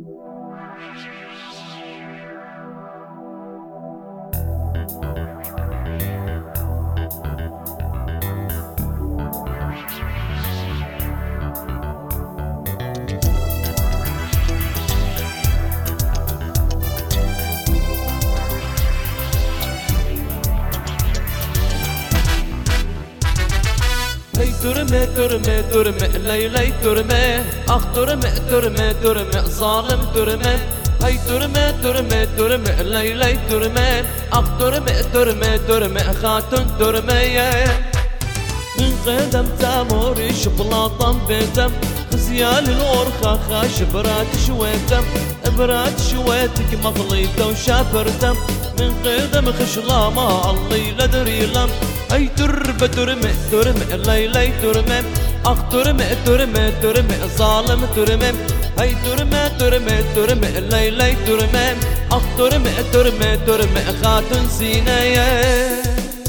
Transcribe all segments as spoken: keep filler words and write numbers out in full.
ترمي ترمي ترمي ليلي ترمي اخ ترمي ترمي ترمي ظالم ترمي هي ترمي ترمي ترمي ليلي ترمي اخ ترمي ترمي ترمي خاتون ترمي من قدم تاموري شبلاطم بدم خزيال الورخة خاش برات شويتم برات شويتك مخليطة وشافرتم من قدم خشلامة الله لدري لم اي تربة ترمي ترمي ليلي ترمي اخ ترمي ترمي ترمي ظالم ترمي هي ترمي ترمي ترمي ليلي ترمي اخ ترمي ترمي ترمي خاتون سينايا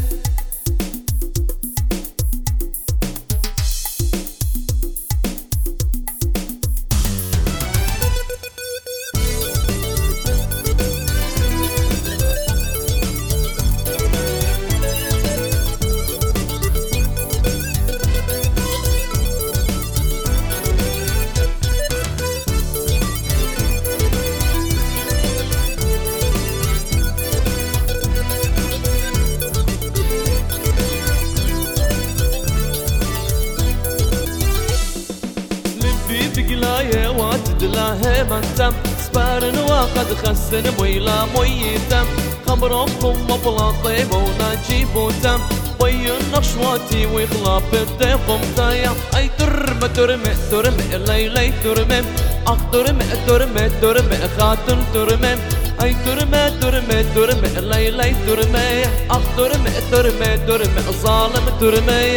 بقلاية واتدلاها منتم سبارن وقد خسن ويلا ميتم خمركم مبلاطي وناجي بوتم ويا نشواتي ويخلاب الدقم تايا اي ترمي ترمي ترمي ليلي ترمي اخ ترمي ترمي ترمي خاتون ترمي اي ترمي ترمي ترمي ليلي ترمي اخ ترمي ترمي ترمي ظالم ترمي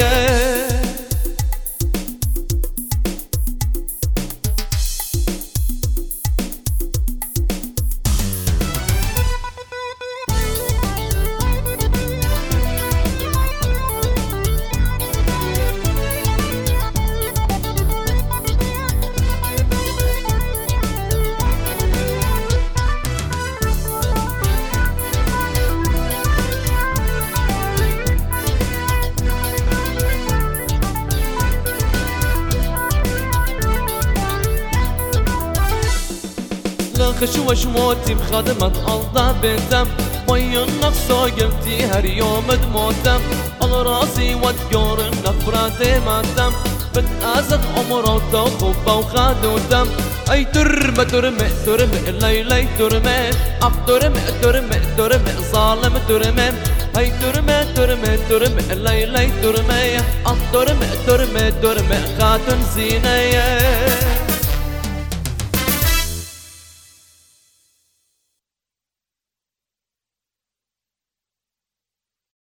خشوش موتي بخدمة الله بنتم مي النقصة قلتي هر يوم دموتم على راسي وتقور النفرة ماتم بتأذت عمره وتوخبه وخادوتم اي ترمي ترمي ترمي ليلي ترمي اخ ترمي ترمي ترمي ظالم ترمي هي ترمي ترمي ترمي ليلي ترمي اخ ترمي ترمي ترمي خاتون زينية